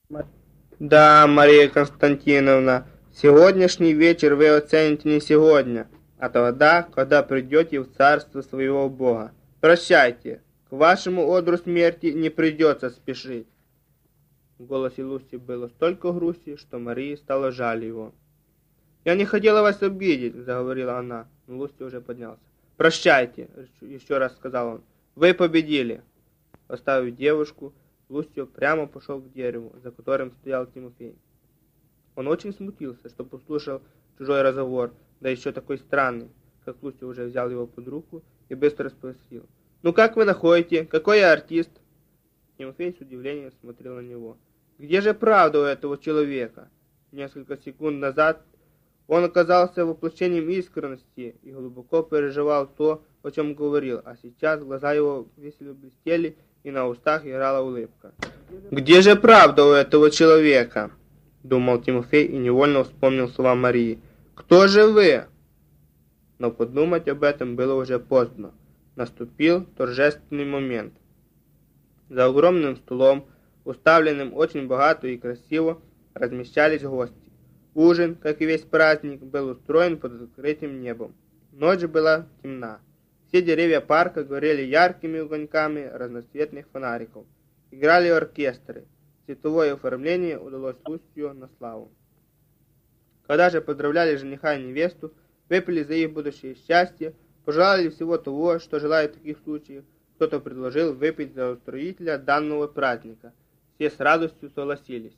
Да, Мария Константиновна, сегодняшний вечер вы оцените не сегодня, а тогда, когда придете в царство своего Бога. Прощайте, к вашему одру смерти не придется спешить. В голосе Луси было столько грусти, что Марии стало жаль его. «Я не хотела вас обидеть», — заговорила она, но Луси уже поднялся. «Прощайте», — еще раз сказал он, — «вы победили». Оставив девушку, Лусио прямо пошел к дереву, за которым стоял Тимофей. Он очень смутился, что послушал чужой разговор, да еще такой странный, как Лусио уже взял его под руку и быстро спросил: «Ну как вы находите? Какой я артист?» Тимофей с удивлением смотрел на него. «Где же правда у этого человека?» Несколько секунд назад он оказался воплощением искренности и глубоко переживал то, о чем говорил, а сейчас глаза его весело блестели, и на устах играла улыбка. «Где же правда у этого человека?» — думал Тимофей и невольно вспомнил слова Марии. «Кто же вы?» Но подумать об этом было уже поздно. Наступил торжественный момент. За огромным столом, уставленным очень богато и красиво, размещались гости. Ужин, как и весь праздник, был устроен под открытым небом. Ночь была темна. Все деревья парка горели яркими огоньками разноцветных фонариков. Играли оркестры. Цветовое оформление удалось Лусию на славу. Когда же поздравляли жениха и невесту, выпили за их будущее счастье, пожелали всего того, что желают в таких случаях, кто-то предложил выпить за устроителя данного праздника. Все с радостью согласились.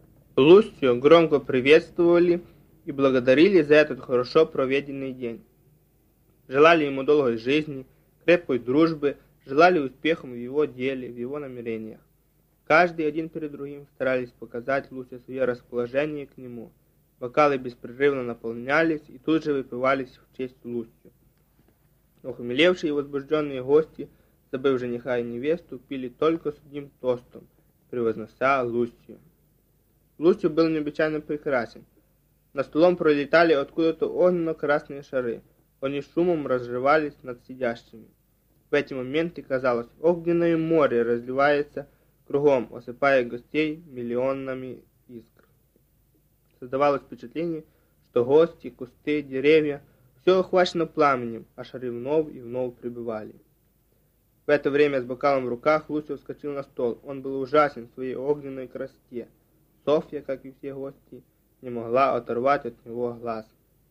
Лусию громко приветствовали и благодарили за этот хорошо проведенный день. Желали ему долгой жизни, крепкой дружбы, желали успехом в его деле, в его намерениях. Каждый один перед другим старались показать Лусию свое расположение к нему. Бокалы беспрерывно наполнялись и тут же выпивались в честь Лусию. Ухмелевшие и возбужденные гости, забыв жениха и невесту, пили только с одним тостом, превознося Лусию. Лусию был необычайно прекрасен. Над столом пролетали откуда-то огненно-красные шары. Они шумом разрывались над сидящими. В эти моменты казалось, огненное море разливается кругом, осыпая гостей миллионами искр. Создавалось впечатление, что гости, кусты, деревья — все охвачено пламенем, а шары вновь и вновь прибывали. В это время с бокалом в руках Лусио вскочил на стол. Он был ужасен в своей огненной красоте. Софья, как и все гости, не могла оторвать от него глаз.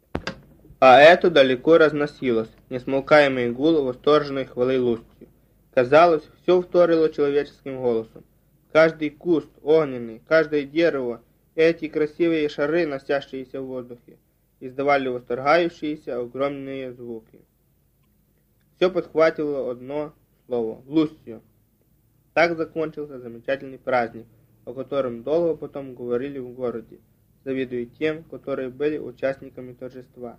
А это далеко разносилось, несмолкаемый гул восторженной хвалы Лусию. Казалось, все вторило человеческим голосом. Каждый куст огненный, каждое дерево, эти красивые шары, носящиеся в воздухе, издавали восторгающиеся огромные звуки. Все подхватило одно слово — Лусио. Так закончился замечательный праздник, о котором долго потом говорили в городе, завидуя тем, которые были участниками торжества.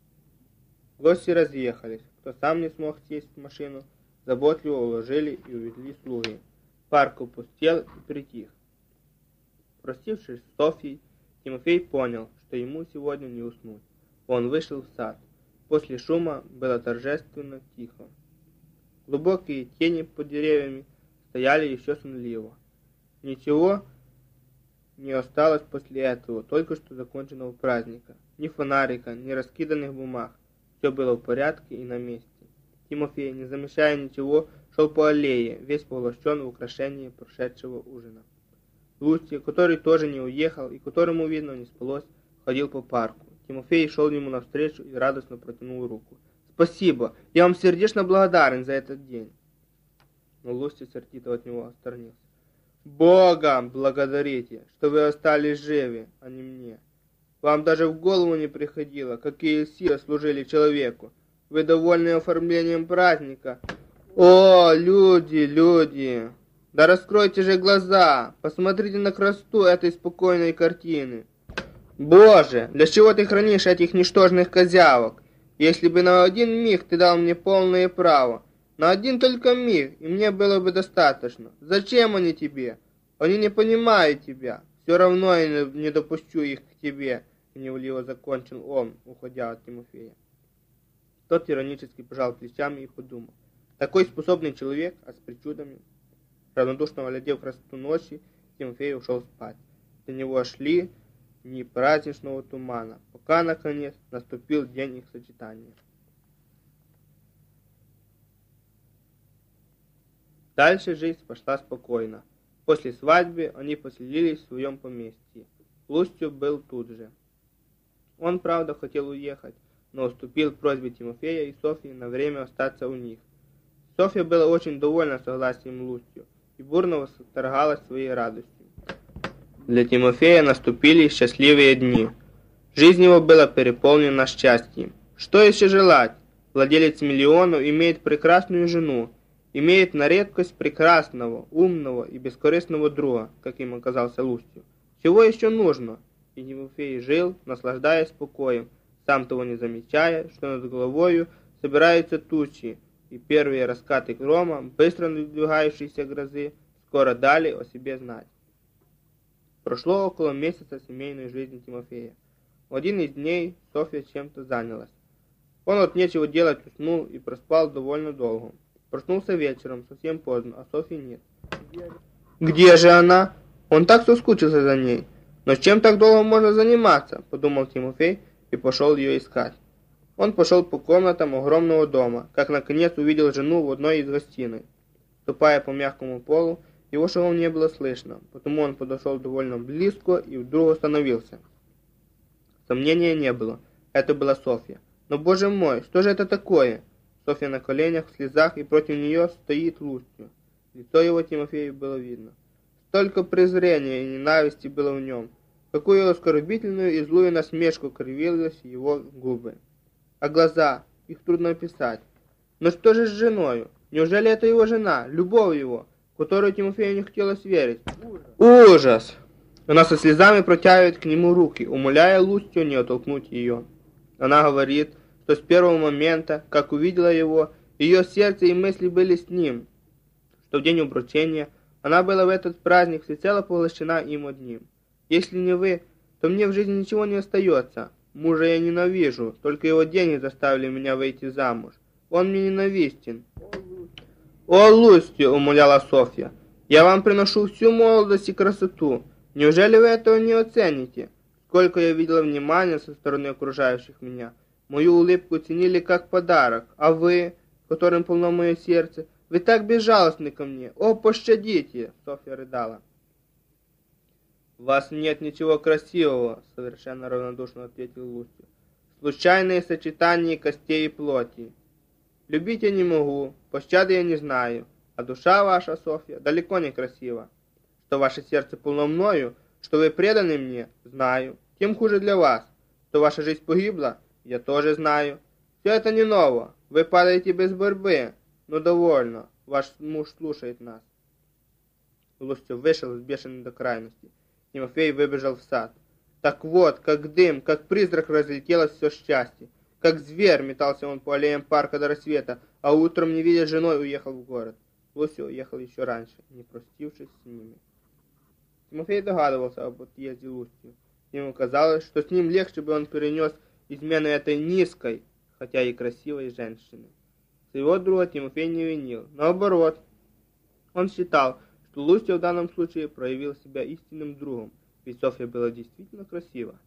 Гости разъехались. Кто сам не смог сесть в машину, заботливо уложили и увезли слуги. Парк опустел и притих. Простившись с Софьей, Тимофей понял, что ему сегодня не уснуть. Он вышел в сад. После шума было торжественно тихо. Глубокие тени под деревьями стояли еще сонливо. Ничего не осталось после этого, только что законченного праздника. Ни фонарика, ни раскиданных бумаг. Все было в порядке и на месте. Тимофей, не замечая ничего, шел по аллее, весь поглощен в украшении прошедшего ужина. Лусия, который тоже не уехал и которому, видно, не спалось, ходил по парку. Тимофей шел ему навстречу и радостно протянул руку. «Спасибо! Я вам сердечно благодарен за этот день!» Но Лусия сердито от него отстранился. «Бога благодарите, что вы остались живы, а не мне. Вам даже в голову не приходило, какие силы служили человеку. Вы довольны оформлением праздника? О, люди, люди! Да раскройте же глаза, посмотрите на красоту этой спокойной картины. Боже, для чего ты хранишь этих ничтожных козявок? Если бы на один миг ты дал мне полное право, на один только миг, и мне было бы достаточно. Зачем они тебе? Они не понимают тебя. Все равно я не допущу их к тебе», — гневливо закончил он, уходя от Тимофея. Тот иронически пожал плечами и подумал. Такой способный человек, а с причудами. Равнодушно глядев красоту ночи, Тимофей ушел спать. после него шли дни праздничного тумана, пока, наконец, наступил день их сочетания. Дальше жизнь пошла спокойно. После свадьбы они поселились в своем поместье. Лустью был тут же. Он, правда, хотел уехать, но уступил просьбе Тимофея и Софьи на время остаться у них. Софья была очень довольна согласием Лустью и бурно восторгалась своей радостью. Для Тимофея наступили счастливые дни. Жизнь его была переполнена счастьем. Что еще желать? Владелец миллионов имеет прекрасную жену, имеет на редкость прекрасного, умного и бескорыстного друга, как им оказался Лустью. Чего еще нужно? И Тимофей жил, наслаждаясь покоем, сам того не замечая, что над головою собираются тучи, и первые раскаты грома, быстро надвигающиеся грозы, скоро дали о себе знать. Прошло около месяца семейной жизни Тимофея. В один из дней Софья чем-то занялась. Он от нечего делать уснул и проспал довольно долго. Проснулся вечером, совсем поздно, а Софьи нет. «Где же она?» Он так соскучился за ней. «Но чем так долго можно заниматься?» – подумал Тимофей и пошел ее искать. Он пошел по комнатам огромного дома, как наконец увидел жену в одной из гостиной. Ступая по мягкому полу, его шагов не было слышно, потому он подошел довольно близко и вдруг остановился. Сомнения не было. Это была Софья. Но, боже мой, что же это такое? Софья на коленях, в слезах, и против нее стоит Лустью. Лицо его Тимофею было видно. Столько презрения и ненависти было в нем. Какую оскорбительную и злую насмешку кривились его губы. А глаза, их трудно описать. Но что же с женою? Неужели это его жена, любовь его, в которую Тимофею не хотелось верить? Ужас! Она со слезами протягивает к нему руки, умоляя Лустью не оттолкнуть ее. Она говорит, что с первого момента, как увидела его, ее сердце и мысли были с ним, что в день обручения она была в этот праздник всецело поглощена им одним. Если не вы, то мне в жизни ничего не остается. Мужа я ненавижу, только его деньги заставили меня выйти замуж. Он мне ненавистен. «О, Лустью!» — умоляла Софья. «Я вам приношу всю молодость и красоту. Неужели вы этого не оцените? Сколько я видела внимания со стороны окружающих меня. Мою улыбку ценили как подарок. А вы, которым полно мое сердце, вы так безжалостны ко мне. О, пощадите!» — Софья рыдала. «В вас нет ничего красивого», — совершенно равнодушно ответил Лустью. «Случайные сочетания костей и плоти. Любить я не могу, пощады я не знаю, а душа ваша, Софья, далеко не красива. Что ваше сердце полно мною, что вы преданы мне, знаю, тем хуже для вас. Что ваша жизнь погибла, я тоже знаю. Все это не ново, вы падаете без борьбы, но довольно, ваш муж слушает нас». Лустью вышел взбешенный до крайности. Тимофей выбежал в сад. Так вот, как дым, как призрак разлетелось все счастье. Как зверь метался он по аллеям парка до рассвета, а утром, не видя женой, уехал в город. Лустью уехал еще раньше, не простившись с ними. Тимофей догадывался об отъезде Лустью. Ему казалось, что с ним легче бы он перенес измену этой низкой, хотя и красивой женщины. Своего друга Тимофей не винил. Наоборот, он считал, что Лустья в данном случае проявил себя истинным другом, ведь Софья была действительно красива.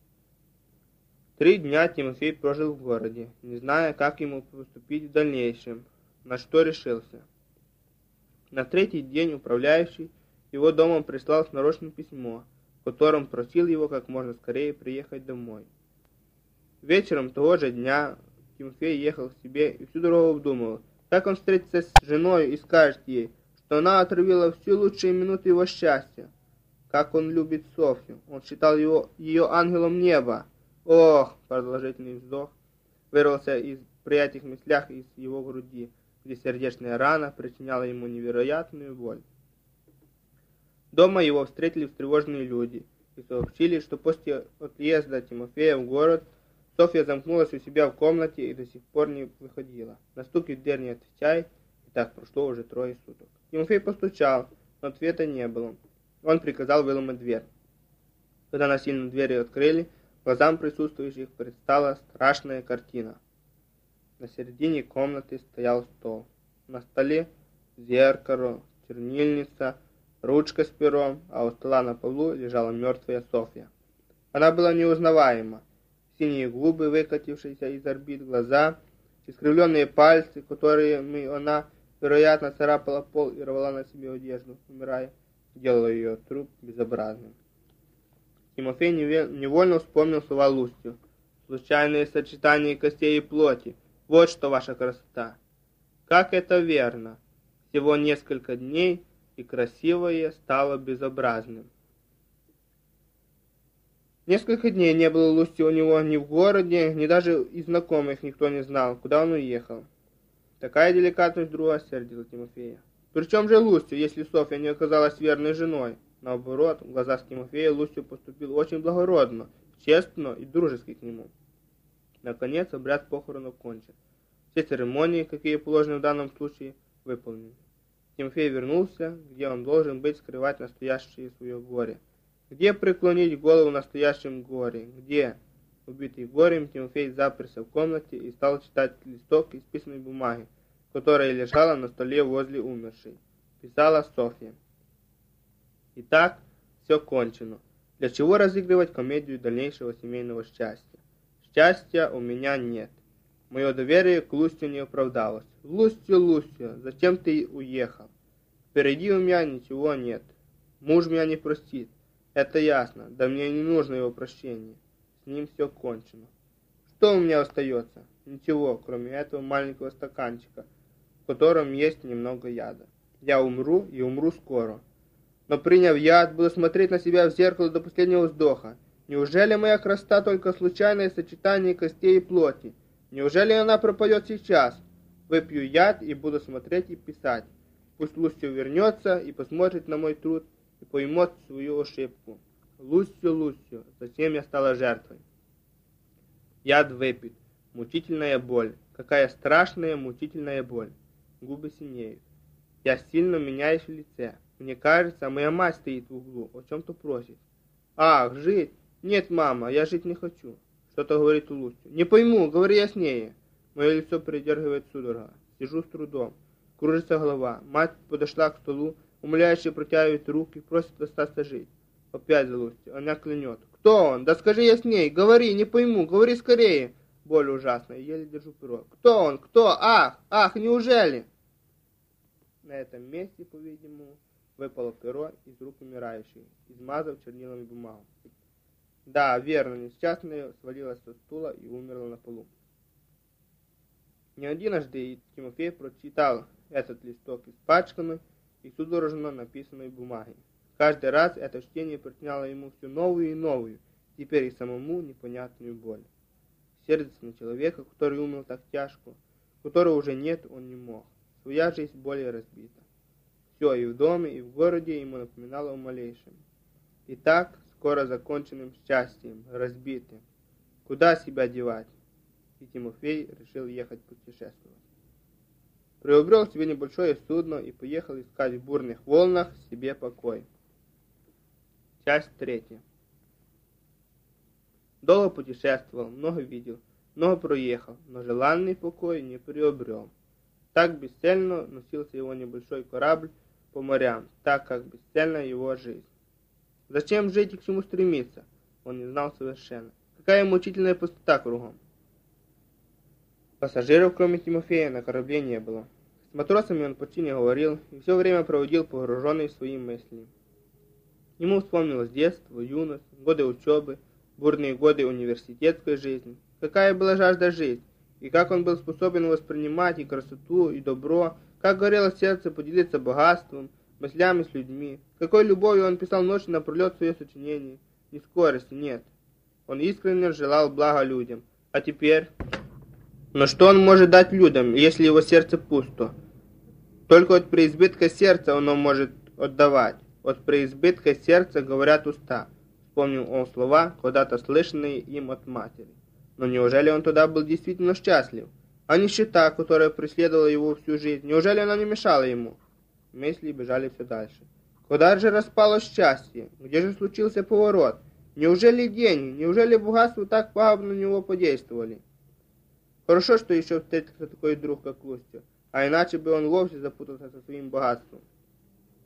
3 дня Тимофей прожил в городе, не зная, как ему поступить в дальнейшем, на что решился. На 3-й день управляющий его домом прислал нарочное письмо, в котором просил его как можно скорее приехать домой. Вечером того же дня Тимофей ехал к себе и всю дорогу обдумывал, как он встретится с женой и скажет ей, что она отравила все лучшие минуты его счастья. Как он любит Софью, он считал ее ангелом неба. Ох, продолжительный вздох вырвался при этих мыслях из его груди, где сердечная рана причиняла ему невероятную боль. Дома его встретили встревоженные люди и сообщили, что после отъезда Тимофея в город Софья замкнулась у себя в комнате и до сих пор не выходила. На стук в дверь не отвечай, и так прошло уже 3 суток. Тимофей постучал, но ответа не было. Он приказал выломать дверь. Когда насильно двери открыли, глазам присутствующих предстала страшная картина. На середине комнаты стоял стол. На столе зеркало, чернильница, ручка с пером, а у стола на полу лежала мертвая Софья. Она была неузнаваема. Синие губы, выкатившиеся из орбит, глаза, искривленные пальцы, которыми она, вероятно, царапала пол и рвала на себе одежду, умирая, делало ее труп безобразным. Тимофей невольно вспомнил слова Лустью. «Случайные сочетания костей и плоти. Вот что ваша красота». Как это верно! Всего несколько дней, и красивое стало безобразным. Несколько дней не было Лусти у него ни в городе, ни даже из знакомых никто не знал, куда он уехал. Такая деликатность друга сердила Тимофея. Причем же Лустью, если Софья не оказалась верной женой? Наоборот, в глазах Тимофея Лустью поступил очень благородно, честно и дружески к нему. Наконец, обряд похоронов кончен. Все церемонии, какие положены в данном случае, выполнены. Тимофей вернулся, где он должен быть скрывать настоящее свое горе. Где преклонить голову в настоящем горе? Где? Убитый горем, Тимофей заперся в комнате и стал читать листок исписанной бумаги, которая лежала на столе возле умершей. Писала Софья. Итак, все кончено. Для чего разыгрывать комедию дальнейшего семейного счастья? Счастья у меня нет. Мое доверие к Лустью не оправдалось. Лустью, зачем ты уехал? Впереди у меня ничего нет. Муж меня не простит. Это ясно, да мне не нужно его прощения. С ним все кончено. Что у меня остается? Ничего, кроме этого маленького стаканчика, в котором есть немного яда. Я умру и умру скоро. Но приняв яд, буду смотреть на себя в зеркало до последнего вздоха. Неужели моя красота только случайное сочетание костей и плоти? Неужели она пропадет сейчас? Выпью яд и буду смотреть и писать. Пусть Лустью вернется и посмотрит на мой труд и поймет свою ошибку. Лустью, зачем я стала жертвой? Яд выпит. Мучительная боль. Какая страшная мучительная боль. Губы синеют. Я сильно меняюсь в лице. Мне кажется, моя мать стоит в углу, о чем-то просит. Ах, жить? Нет, мама, я жить не хочу. Что-то говорит Лустью. Не пойму, говори яснее. Мое лицо передергивает судорога. Сижу с трудом. Кружится голова. Мать подошла к столу, умоляюще протягивает руки, просит остаться жить. Опять за Лустью. Она клянет. Кто он? Да скажи ясней. Говори, не пойму. Говори скорее. Боль ужасная. Еле держу перо. Кто он? Кто? Ах, неужели? На этом месте, по-видимому, выпало перо из рук умирающей, измазав чернилами бумагу. Да, верно, несчастная свалилась со стула и умерла на полу. Не единожды Тимофей прочитал этот листок испачканный и судорожно написанной бумаги. Каждый раз это чтение причиняло ему все новую и новую, теперь и самому непонятную боль. Сердиться на человека, который умер так тяжко, которого уже нет, он не мог. Своя жизнь более разбита. Все и в доме, и в городе ему напоминало о малейшем. И так, скоро законченным счастьем, разбитым. Куда себя девать? И Тимофей решил ехать путешествовать. Приобрел себе небольшое судно и поехал искать в бурных волнах себе покой. Часть 3. Долго путешествовал, много видел, много проехал, но желанный покой не приобрел. Так бесцельно носился его небольшой корабль по морям, так как бесцельна его жизнь. Зачем жить и к чему стремиться? Он не знал совершенно. Какая мучительная пустота кругом. Пассажиров, кроме Тимофея, на корабле не было. С матросами он почти не говорил и все время проводил погруженный в свои мысли. Ему вспомнилось детство, юность, годы учебы, бурные годы университетской жизни. Какая была жажда жить, и как он был способен воспринимать и красоту, и добро, как горело сердце поделиться богатством, мыслями с людьми, с какой любовью он писал ночью напролет свое сочинение. Ни скорости, нет. Он искренне желал блага людям. А теперь... Но что он может дать людям, если его сердце пусто? Только от преизбытка сердца оно может отдавать. От преизбытка сердца говорят уста. Вспомнил он слова, когда-то слышанные им от матери. Но неужели он тогда был действительно счастлив? А нищета, которая преследовала его всю жизнь, неужели она не мешала ему? Мысли бежали все дальше. Куда же распалось счастье? Где же случился поворот? Неужели деньги, неужели богатство так пагубно на него подействовали? Хорошо, что еще встретился такой друг, как Лустью, а иначе бы он вовсе запутался со своим богатством.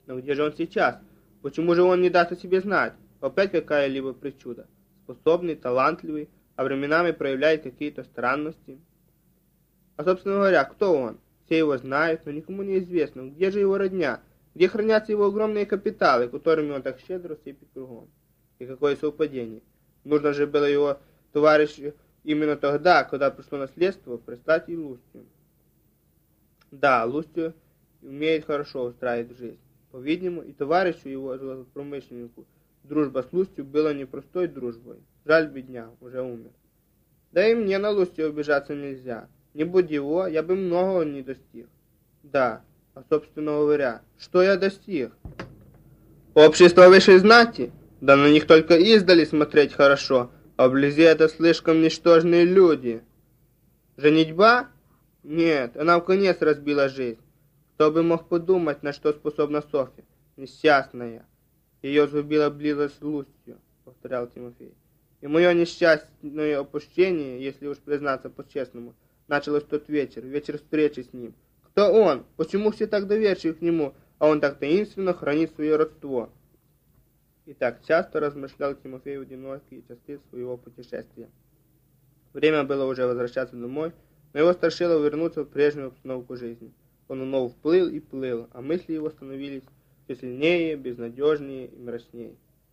Но где же он сейчас? Почему же он не даст о себе знать? Опять какая-либо причуда? Способный, талантливый, а временами проявляет какие-то странности. А, собственно говоря, кто он? Все его знают, но никому не известно, где же его родня, где хранятся его огромные капиталы, которыми он так щедро сыпет кругом. И какое совпадение. Нужно же было его товарищу именно тогда, когда пришло наследство, прислать и Лустью. Да, Лустью умеет хорошо устраивать жизнь. По-видимому, и товарищу его, золотопромышленнику, дружба с Лустью была непростой дружбой. Жаль, бедняк, уже умер. Да и мне на Лустью обижаться нельзя. Не будь его, я бы многого не достиг. Да, а собственно говоря, что я достиг? Общество высшей знати? Да на них только издали смотреть хорошо, а вблизи это слишком ничтожные люди. Женитьба? Нет, она вконец разбила жизнь. Кто бы мог подумать, на что способна Софья, несчастная. Ее сгубила близость с Лустью, повторял Тимофей. И мое несчастное опущение, если уж признаться по-честному, началось в тот вечер, вечер встречи с ним. Кто он? Почему все так доверчивы к нему, а он так таинственно хранит свое родство? И так часто размышлял Тимофей в одинокие часы своего путешествия. Время было уже возвращаться домой, но его страшило вернуться в прежнюю обстановку жизни. Он вновь плыл и плыл, а мысли его становились все сильнее, безнадежнее и мрачнее.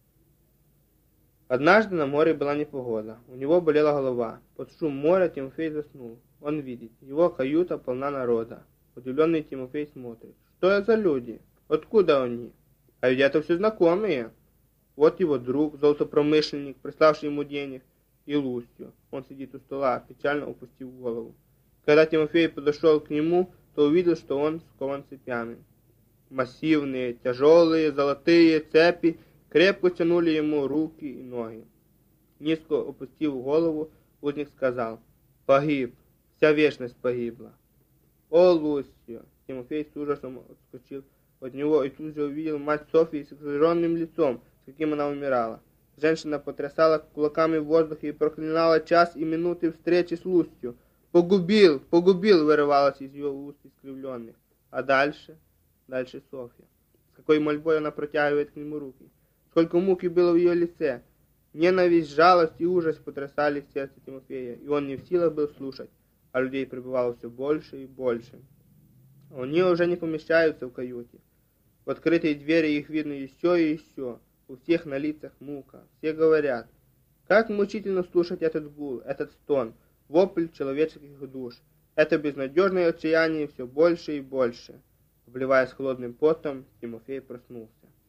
Однажды на море была непогода. У него болела голова. Под шум моря Тимофей заснул. Он видит, его каюта полна народа. Удивленный Тимофей смотрит. Что это за люди? Откуда они? А ведь это все знакомые. Вот его друг, золотопромышленник, приславший ему денег, и Лустью. Он сидит у стола, печально опустив голову. Когда Тимофей подошел к нему, то увидел, что он скован цепями. Массивные, тяжелые, золотые цепи крепко тянули ему руки и ноги. Низко опустив голову, узник сказал: «Погиб, вся вечность погибла». «О, Лустью!» Тимофей с ужасом отскочил от него и тут же увидел мать Софьи с искаженным лицом, с каким она умирала. Женщина потрясала кулаками в воздухе и проклинала час и минуты встречи с Лустью. «Погубил! Погубил!» вырывалась из ее уст искривленных. А дальше? Дальше Софья. С какой мольбой она протягивает к нему руки. Сколько муки было в ее лице. Ненависть, жалость и ужас потрясали в сердце Тимофея, и он не в силах был слушать, а людей прибывало все больше и больше. Они уже не помещаются в каюте. В открытой двери их видно еще и еще. У всех на лицах мука. Все говорят: как мучительно слушать этот гул, этот стон, вопль человеческих душ. Это безнадежное отчаяние все больше и больше. Обливаясь холодным потом, Тимофей проснулся.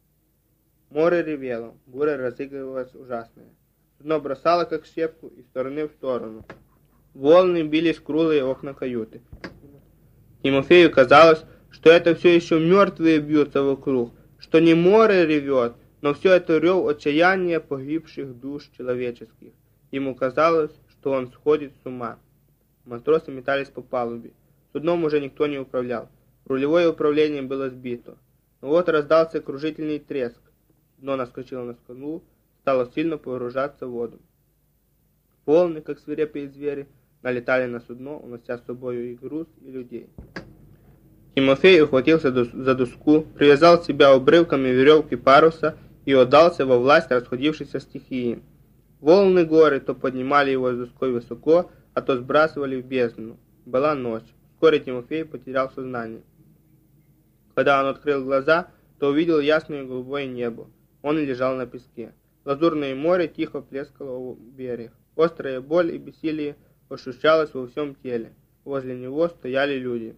Море ревело, буря разыгрывалась ужасная. Судно бросало, как щепку, из стороны в сторону. Волны бились в круглые окна каюты. Тимофею казалось, что это все еще мертвые бьются вокруг, что не море ревет, но все это рев отчаяния погибших душ человеческих. Ему казалось, что он сходит с ума. Матросы метались по палубе. Судном уже никто не управлял. Рулевое управление было сбито. Но вот раздался кружительный треск. Дно наскочило на скалу, стало сильно погружаться в воду. Волны, как свирепые звери, налетали на судно, унося с собою и груз, и людей. Тимофей ухватился за доску, привязал себя обрывками веревки паруса и отдался во власть расходившейся стихии. Волны горы то поднимали его с доской высоко, а то сбрасывали в бездну. Была ночь. Вскоре Тимофей потерял сознание. Когда он открыл глаза, то увидел ясное голубое небо. Он лежал на песке. Лазурное море тихо плескало у берег. Острая боль и бессилие ощущалось во всем теле. Возле него стояли люди.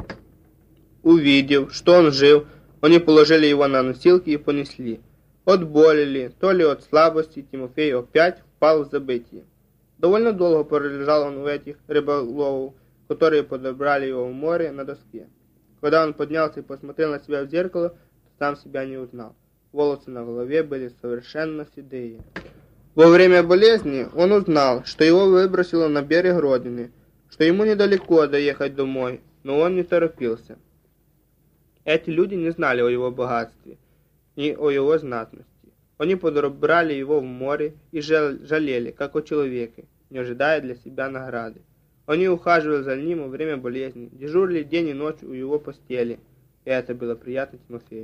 Увидев, что он жив, они положили его на носилки и понесли. От боли ли, то ли от слабости, Тимофей опять впал в забытие. Довольно долго пролежал он у этих рыболовов, которые подобрали его в море на доске. Когда он поднялся и посмотрел на себя в зеркало, то сам себя не узнал. Волосы на голове были совершенно седые. Во время болезни он узнал, что его выбросило на берег Родины, что ему недалеко доехать домой, но он не торопился. Эти люди не знали о его богатстве, ни о его знатности. Они подобрали его в море и жалели, как о человеке, не ожидая для себя награды. Они ухаживали за ним во время болезни, дежурили день и ночь у его постели, и это было приятно Тимофею.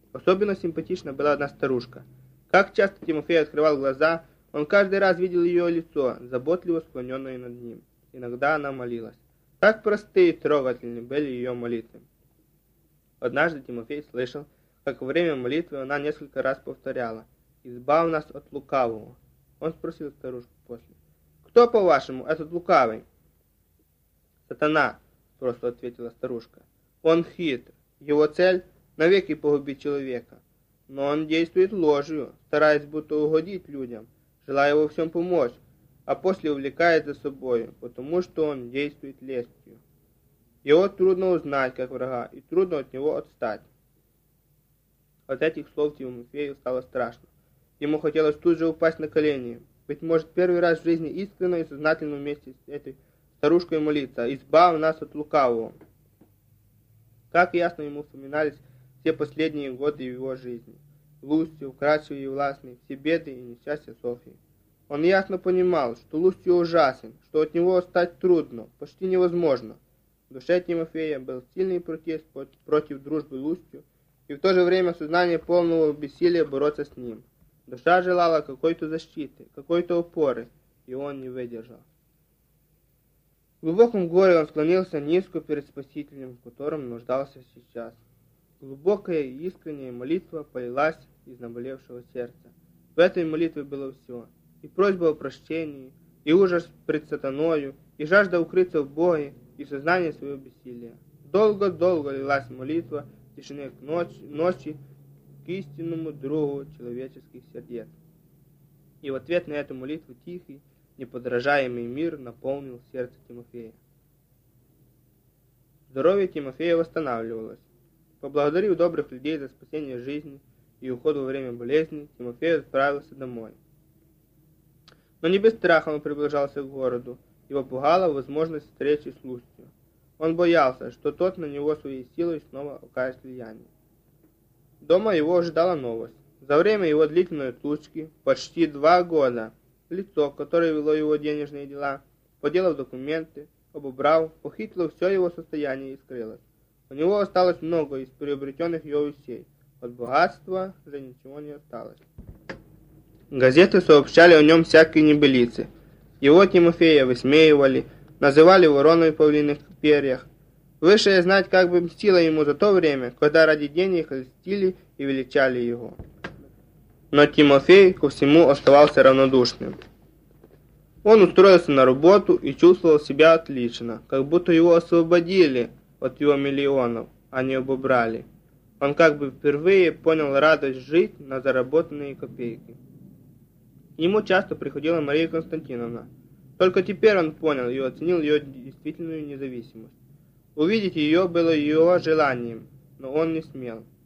Особенно симпатична была одна старушка. Как часто Тимофей открывал глаза, он каждый раз видел ее лицо, заботливо склоненное над ним. Иногда она молилась. Как простые и трогательны были ее молитвы. Однажды Тимофей слышал, как во время молитвы она несколько раз повторяла: «Избавь нас от лукавого». Он спросил старушку после: «Кто, по-вашему, этот лукавый?» «Сатана», — просто ответила старушка. «Он хитр. Его цель — навеки погубить человека. Но он действует ложью, стараясь будто угодить людям, желая во всем помочь, а после увлекает за собой, потому что он действует лестью. Его трудно узнать как врага, и трудно от него отстать». От этих слов Тимофею стало страшно. Ему хотелось тут же упасть на колени. Быть может, первый раз в жизни искренне и сознательно вместе с этой старушкой молиться: «Избавь нас от лукавого». Как ясно ему вспоминались все последние годы его жизни. Лустью, вкрадчивый и властный, все беды и несчастья Софьи. Он ясно понимал, что Лустью ужасен, что от него стать трудно, почти невозможно. В душе Тимофея был сильный протест против дружбы Лустью, и в то же время сознание полного бессилия бороться с ним. Душа желала какой-то защиты, какой-то опоры, и он не выдержал. В глубоком горе он склонился низко перед Спасителем, в котором нуждался сейчас. Глубокая и искренняя молитва полилась из наболевшего сердца. В этой молитве было все: и просьба о прощении, и ужас пред сатаною, и жажда укрыться в Боге, и сознание своего бессилия. Долго-долго лилась молитва в тишине ночи к истинному другу человеческих сердец. И в ответ на эту молитву тихий, неподражаемый мир наполнил сердце Тимофея. Здоровье Тимофея восстанавливалось. Поблагодарив добрых людей за спасение жизни и уход во время болезни, Тимофей отправился домой. Но не без страха он приближался к городу. Его пугала возможность встречи с Лустью. Он боялся, что тот на него своей силой снова окажет влияние. Дома его ожидала новость. За время его длительной отлучки, почти 2 года, лицо, которое вело его денежные дела, поделав документы, обобрав, похитило все его состояние и скрылось. У него осталось много из приобретенных его вещей. От богатства же ничего не осталось. Газеты сообщали о нем всякие небылицы. Его Тимофея высмеивали, называли вороной в павлиных перьях. Высшая знать как бы мстила ему за то время, когда ради денег льстили и величали его. Но Тимофей ко всему оставался равнодушным. Он устроился на работу и чувствовал себя отлично, как будто его освободили от его миллионов, а не обобрали. Он как бы впервые понял радость жить на заработанные копейки. Ему часто приходила Мария Константиновна. Только теперь он понял и оценил ее действительную независимость. Увидеть ее было его желанием, но он не смел.